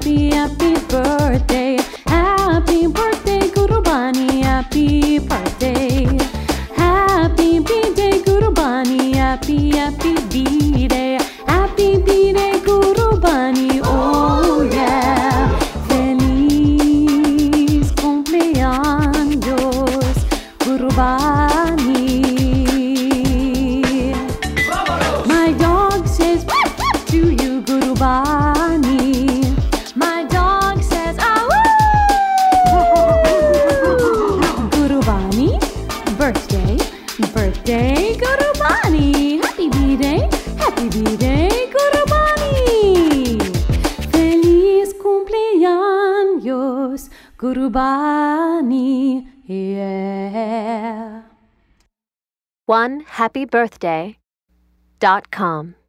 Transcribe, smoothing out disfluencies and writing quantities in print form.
happy, happy birthday. Happy birthday, Guru Bani. Happy birthday. Happy birthday, Guru Bani. Happy, happy birthday. Happy birthday, Guru Bani. Oh yeah. Feliz cumpleaños, Guru Bani. My dog says to you, Guru Bani. My dog says, Guru Bani, birthday, birthday, Guru Bani. Happy birthday, Guru Bani. Feliz cumpleaños, Guru Bani. Yeah. OneHappyBirthday.com